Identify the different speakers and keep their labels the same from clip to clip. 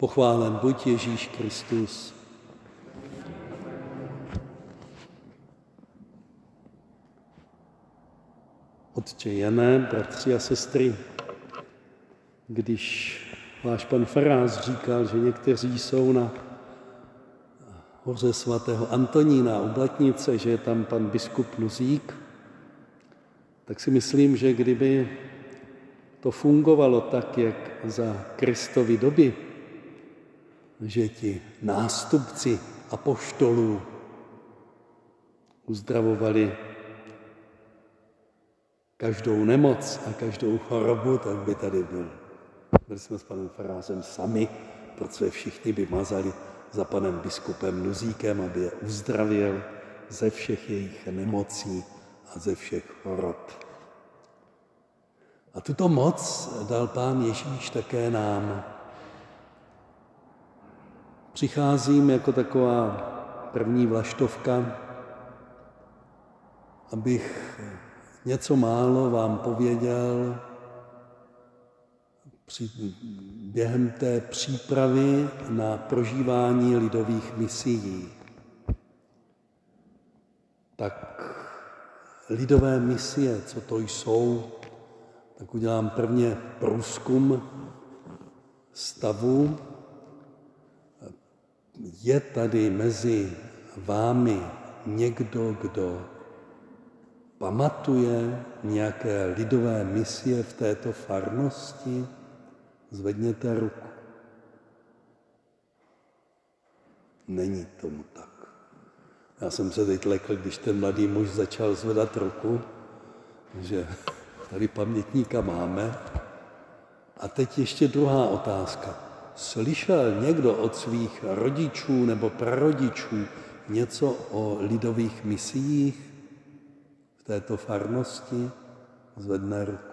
Speaker 1: Pochválen buď Ježíš Kristus. Otče Jané, bratři a sestry, když váš pan farář říkal, že někteří jsou na hoře svatého Antonína u Blatnice, že je tam pan biskup Nuzík, tak si myslím, že kdyby to fungovalo tak, jak za Kristovy doby, že ti nástupci apoštolů uzdravovali každou nemoc a každou chorobu, tak by tady byl. Byli jsme s panem farářem sami, protože všichni by mazali za panem biskupem Nuzíkem, aby je uzdravil ze všech jejich nemocí a ze všech chorob. A tuto moc dal Pán Ježíš také nám. Přicházím jako taková první vlaštovka, abych něco málo vám pověděl během té přípravy na prožívání lidových misií. Tak lidové misie, co to jsou, tak udělám prvně průzkum stavu. Je tady mezi vámi někdo, kdo pamatuje nějaké lidové misie v této farnosti? Zvedněte ruku. Není tomu tak. Já jsem se teď lekl, když ten mladý muž začal zvedat ruku, že tady pamětníka máme. A teď ještě druhá otázka. Slyšel někdo od svých rodičů nebo prarodičů něco o lidových misiích v této farnosti? Zvedne ruku.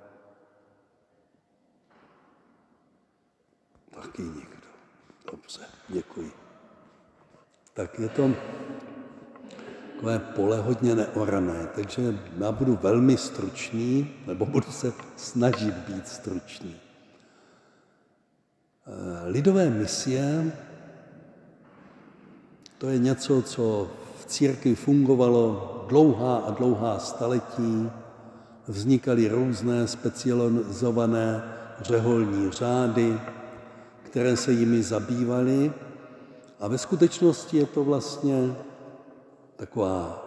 Speaker 1: Taky nikdo. Dobře, děkuji. Tak je to takové pole hodně neorané, takže já budu velmi stručný, nebo budu se snažit být stručný. Lidové misie, to je něco, co v církvi fungovalo dlouhá a dlouhá staletí. Vznikaly různé specializované řeholní řády, které se jimi zabývaly. A ve skutečnosti je to vlastně taková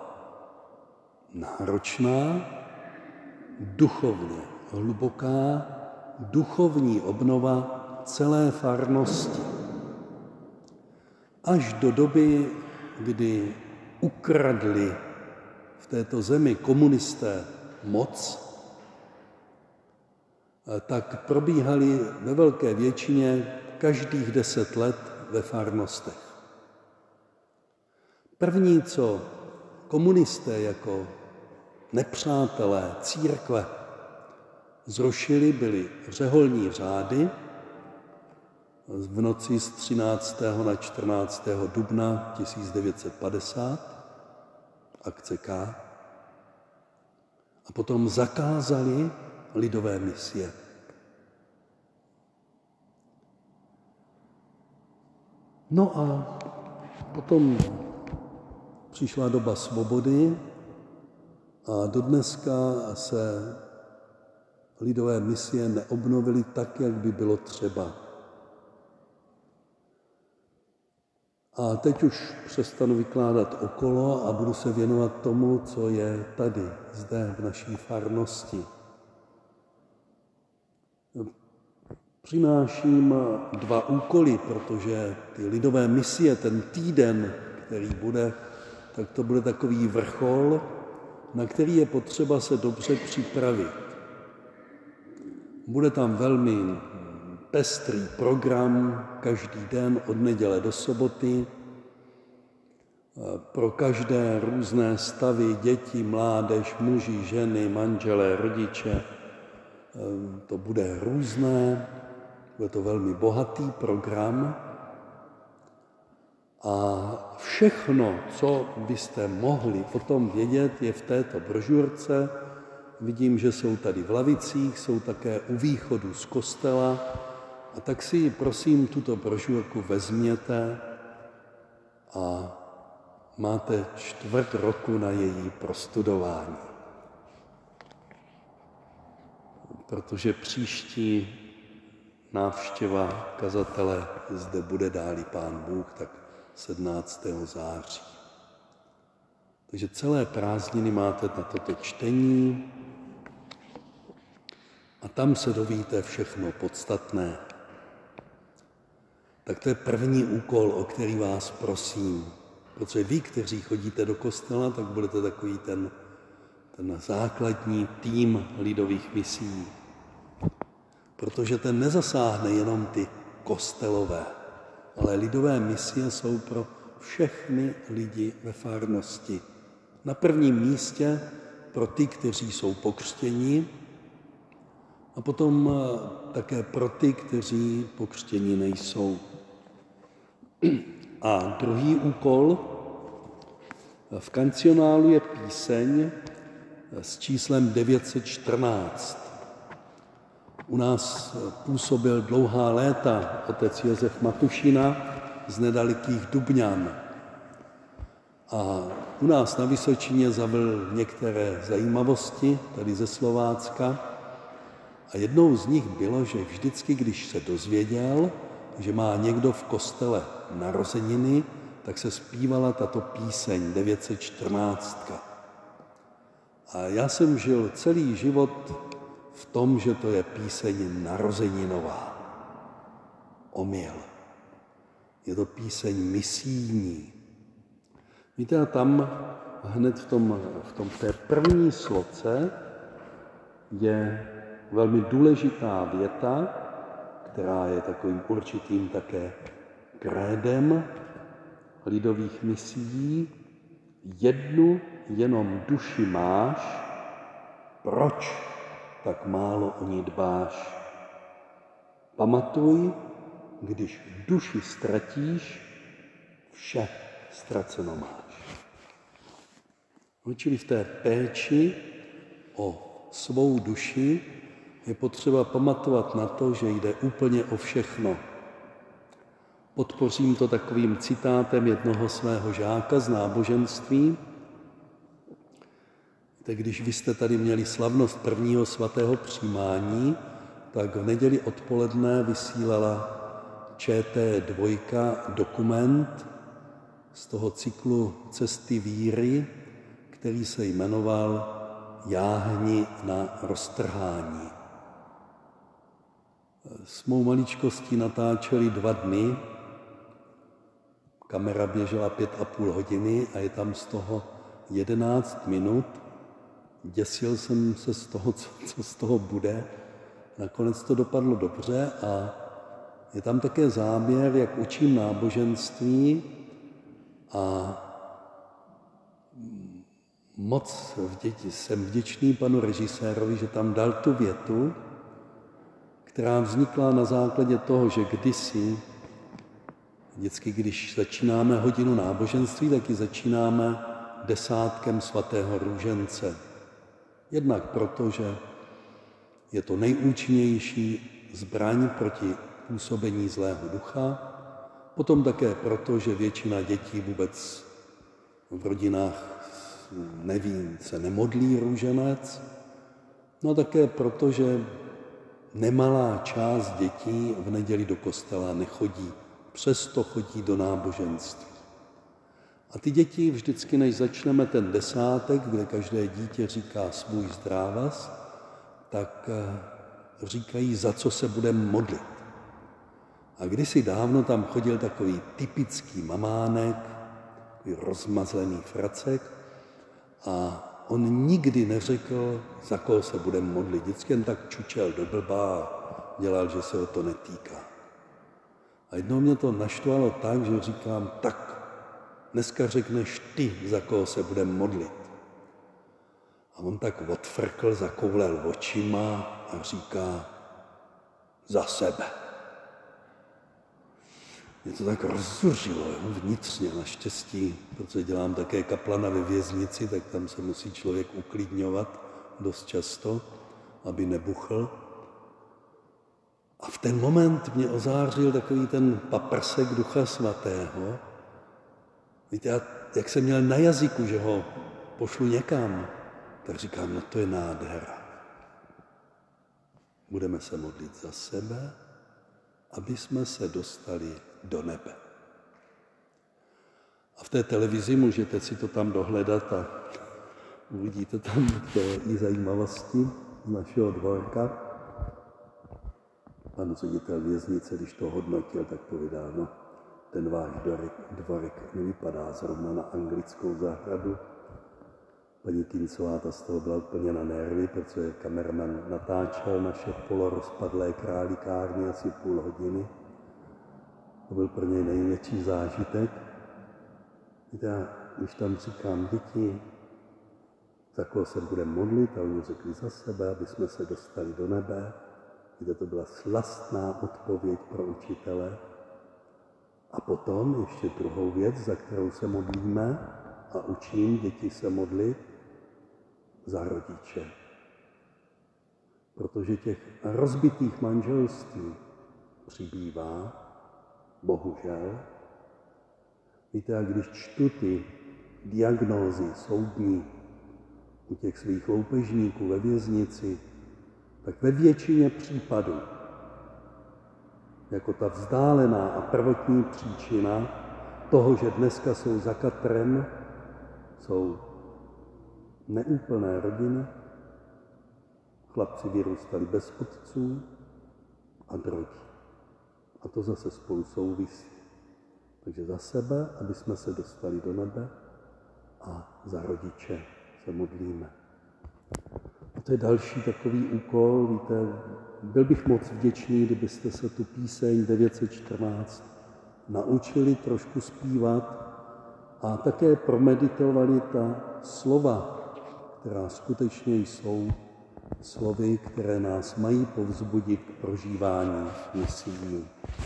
Speaker 1: náročná, duchovně hluboká, duchovní obnova celé farnosti. Až do doby, kdy ukradli v této zemi komunisté moc, tak probíhaly ve velké většině každých 10 let ve farnostech. První, co komunisté jako nepřátelé církve zrušili, byly řeholní řády v noci z 13. na 14. dubna 1950, akce K. A potom zakázali lidové misie. No a potom přišla doba svobody a dodneska se lidové misie neobnovily tak, jak by bylo třeba. A teď už přestanu vykládat okolo a budu se věnovat tomu, co je tady, zde v naší farnosti. Přináším 2 úkoly, protože ty lidové misie, ten týden, který bude, tak to bude takový vrchol, na který je potřeba se dobře připravit. Bude tam velmi pestrý program každý den od neděle do soboty. Pro každé různé stavy, děti, mládež, muži, ženy, manželé, rodiče. To bude různé, bude to velmi bohatý program. A všechno, co byste mohli o tom vědět, je v této brožurce. Vidím, že jsou tady v lavicích, jsou také u východu z kostela. A tak si prosím tuto brožurku vezměte a máte 1/4 roku na její prostudování. Protože příští návštěva kazatele zde bude, dá-li Pán Bůh, tak 17. září. Takže celé prázdniny máte na toto čtení a tam se dovíte všechno podstatné. Tak to je první úkol, o který vás prosím. Protože vy, kteří chodíte do kostela, tak budete takový ten základní tým lidových misií. Protože ten nezasáhne jenom ty kostelové, ale lidové misie jsou pro všechny lidi ve farnosti. Na prvním místě pro ty, kteří jsou pokřtěni, a potom také pro ty, kteří pokřtěni nejsou. A druhý úkol v kancionálu je píseň s číslem 914. U nás působil dlouhá léta otec Josef Matušina z nedalekých Dubňan. A u nás na Vysočině zavedl některé zajímavosti tady ze Slovácka. A jednou z nich bylo, že vždycky, když se dozvěděl, že má někdo v kostele narozeniny, tak se zpívala tato píseň 914. A já jsem žil celý život v tom, že to je píseň narozeninová. Omyl. Je to píseň misijní. Víte, a tam hned v té první sloce je velmi důležitá věta, která je takovým určitým také krédem lidových misií. Jednu jenom duši máš, proč tak málo o ní dbáš? Pamatuj, když duši ztratíš, vše ztraceno máš. No, čili v té péči o svou duši je potřeba pamatovat na to, že jde úplně o všechno. Podpořím to takovým citátem jednoho svého žáka z náboženství. Tak když vy jste tady měli slavnost prvního svatého přijímání, tak v neděli odpoledne vysílala ČT2 dokument z toho cyklu Cesty víry, který se jmenoval Jáhni na roztrhání. S mou maličkostí natáčeli 2 dny, kamera běžela 5,5 hodiny a je tam z toho 11 minut. Děsil jsem se z toho, co z toho bude. Nakonec to dopadlo dobře a je tam také záběr, jak učím náboženství a moc jsem vděčný panu režisérovi, že tam dal tu větu, která vznikla na základě toho, že kdysi, vždycky, když začínáme hodinu náboženství, tak ji začínáme desátkem svatého růžence. Jednak proto, že je to nejúčinnější zbraň proti působení zlého ducha, potom také proto, že většina dětí vůbec v rodinách neví, se nemodlí růženec, no a také proto, že nemalá část dětí v neděli do kostela nechodí, přesto chodí do náboženství. A ty děti vždycky, než začneme ten desátek, kde každé dítě říká svůj zdrávas, tak říkají, za co se budeme modlit. A kdysi dávno tam chodil takový typický mamánek, takový rozmazlený fracek a on nikdy neřekl, za koho se budeme modlit. Vždycky jen tak čučel do blba a dělal, že se ho to netýká. A jednou mě to naštvalo tak, že říkám, tak dneska řekneš ty, za koho se budeme modlit. A on tak odfrkl, zakoulel očima a říká, za sebe. Mě to tak rozzuřilo vnitřně, naštěstí, protože dělám také kaplana ve věznici, tak tam se musí člověk uklidňovat dost často, aby nebuchl. A v ten moment mě ozářil takový ten paprsek Ducha Svatého. Víte, jak jsem měl na jazyku, že ho pošlu někam, tak říkám, no to je nádhera. Budeme se modlit za sebe, aby jsme se dostali do nebe. A v té televizi můžete si to tam dohledat a uvidíte tam i zajímavosti z našeho dvorka. Pan ředitel věznice, když to hodnotil, tak povídal, no, ten váš dvorek nevypadá zrovna na anglickou zahradu. Paní Kincová, ta z toho byla úplně na nervy, protože kameraman natáčel naše polorozpadlé králikárny asi půl hodiny. To byl pro něj největší zážitek. Víte, když tam říkám, děti, za koho se budeme modlit, a oni řekli za sebe, aby jsme se dostali do nebe. Víte, to byla slastná odpověď pro učitele. A potom ještě druhou věc, za kterou se modlíme a učím děti se modlit, za rodiče. Protože těch rozbitých manželství přibývá, bohužel. Víte, a když čtu ty diagnózy soudní u těch svých loupežníků ve věznici, tak ve většině případů, jako ta vzdálená a prvotní příčina toho, že dneska jsou za katrem, jsou neúplné rodiny, chlapci vyrůstali bez otců a drogy. A to zase spolu souvisí. Takže za sebe, aby jsme se dostali do nebe, a za rodiče se modlíme. A to je další takový úkol. Víte, byl bych moc vděčný, kdybyste se tu píseň 914 naučili trošku zpívat a také promeditovali ta slova, která skutečně jsou slovy, které nás mají povzbudit k prožívání misií.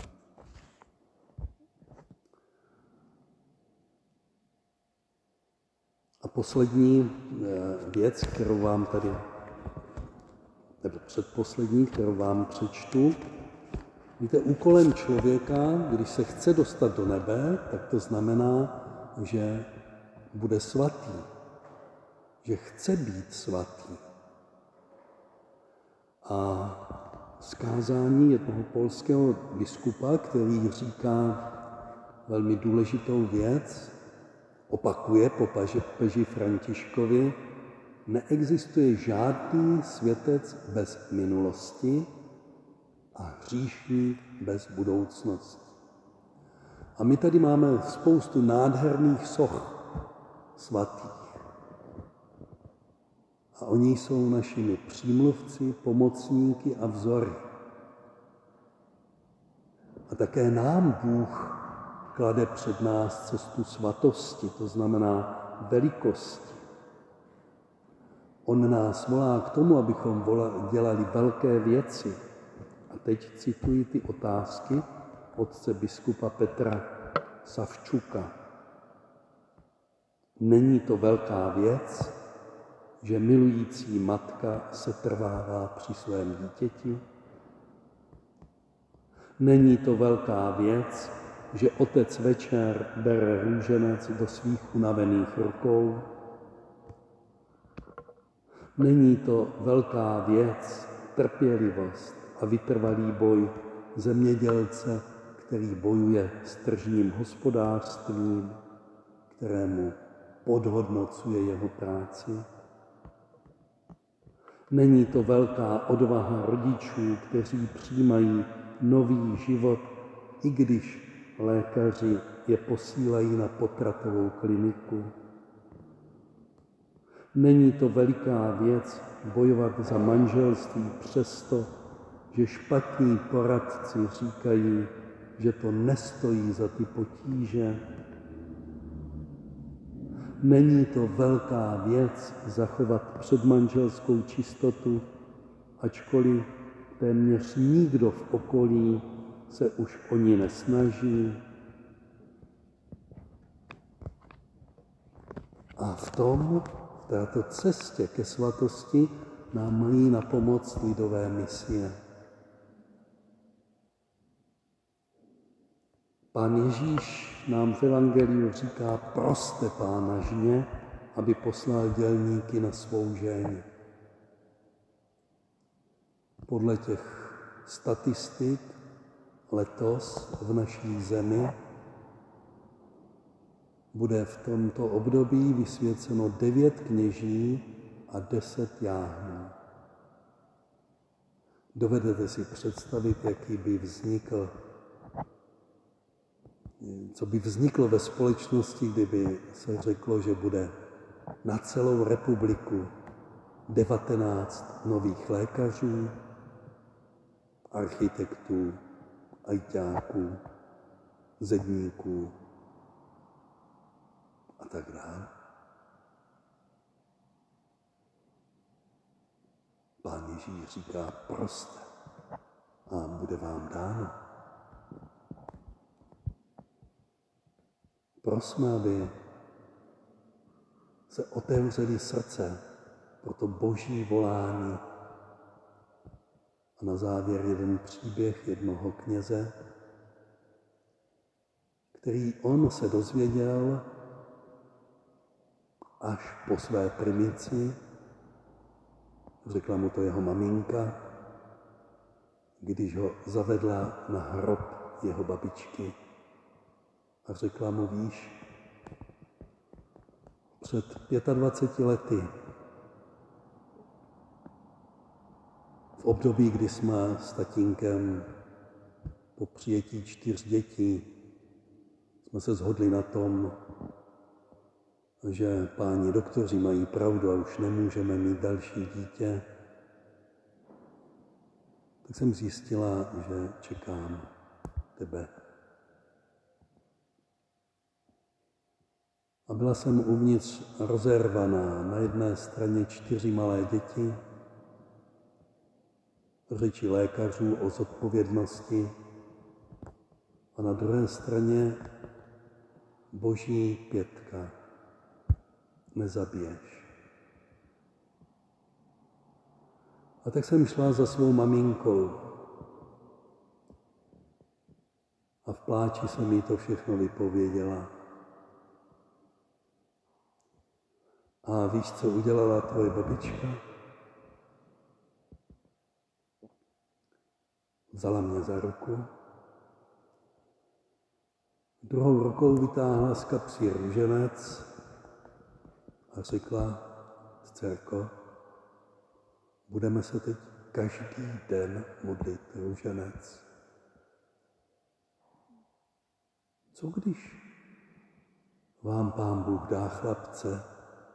Speaker 1: A poslední věc, kterou vám tady, nebo předposlední, kterou vám přečtu. Víte, úkolem člověka, když se chce dostat do nebe, tak to znamená, že bude svatý, že chce být svatý. A zkázání jednoho polského biskupa, který říká velmi důležitou věc, opakuje po papeži Františkovi, neexistuje žádný světec bez minulosti a hříšník bez budoucnosti. A my tady máme spoustu nádherných soch svatých. A oni jsou našimi přímluvci, pomocníky a vzory. A také nám Bůh klade před nás cestu svatosti, to znamená velikosti. On nás volá k tomu, abychom dělali velké věci. A teď cituji ty otázky otce biskupa Petra Savčuka. Není to velká věc, že milující matka se trvává při svém dítěti? Není to velká věc, že otec večer bere růženec do svých unavených rukou? Není to velká věc, trpělivost a vytrvalý boj zemědělce, který bojuje s tržním hospodářstvím, kterému podhodnocuje jeho práci? Není to velká odvaha rodičů, kteří přijímají nový život, i když lékaři je posílají na potratovou kliniku? Není to veliká věc bojovat za manželství přesto, že špatní poradci říkají, že to nestojí za ty potíže? Není to velká věc zachovat předmanželskou čistotu, ačkoliv téměř nikdo v okolí se už o ní nesnaží? A v této cestě ke svatosti nám mají na pomoc lidové misie. Pán Ježíš nám v evangeliu říká, proste Pána žně, aby poslal dělníky na svou žeň. Podle těch statistik letos v naší zemi bude v tomto období vysvěceno 9 kněží a 10 jáhnů. Dovedete si představit, jaký by vznikl, co by vzniklo ve společnosti, kdyby se řeklo, že bude na celou republiku 19 nových lékařů, architektů, ajťáků, zedníků a tak dále. Pán Ježíš říká, proste a bude vám dáno. Prosme, aby se otevřely srdce pro to boží volání. A na závěr jeden příběh jednoho kněze, který on se dozvěděl až po své primici, řekla mu to jeho maminka, když ho zavedla na hrob jeho babičky a řekla mu, víš, před 25 lety, v období, kdy jsme s tatínkem po přijetí 4 dětí jsme se shodli na tom, že páni doktoři mají pravdu a už nemůžeme mít další dítě, tak jsem zjistila, že čekám tebe. A byla jsem uvnitř rozervaná. Na jedné straně 4 malé děti, řeči lékařů o zodpovědnosti a na druhé straně boží 5. Nezabiješ. A tak jsem šla za svou maminkou a v pláči jsem jí to všechno vypověděla. A víš, co udělala tvoje babička? Vzala mě za ruku, druhou rukou vytáhla z kapsy růženec a řekla, dcerko, budeme se teď každý den modlit růženec. Co když vám Pán Bůh dá chlapce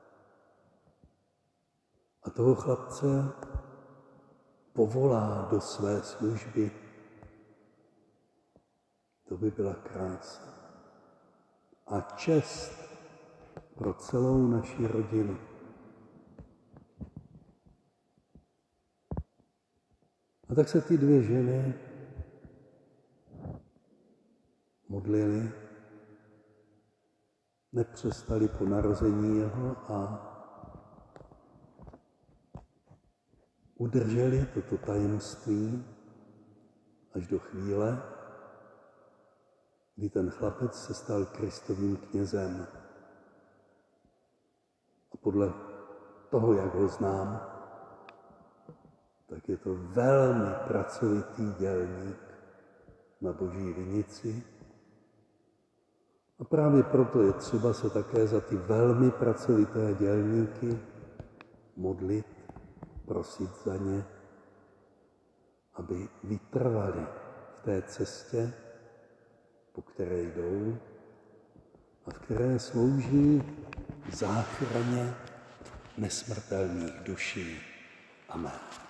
Speaker 1: a toho chlapce povolá do své služby? To by byla krása a čest pro celou naši rodinu. A tak se ty 2 ženy modlily, nepřestali po narození jeho a udrželi toto tajemství až do chvíle, kdy ten chlapec se stal Kristovým knězem. A podle toho, jak ho znám, tak je to velmi pracovitý dělník na boží vinici. A právě proto je třeba se také za ty velmi pracovité dělníky modlit, prosit za ně, aby vytrvali v té cestě, po které jdou a v které slouží záchraně nesmrtelných duší. Amen.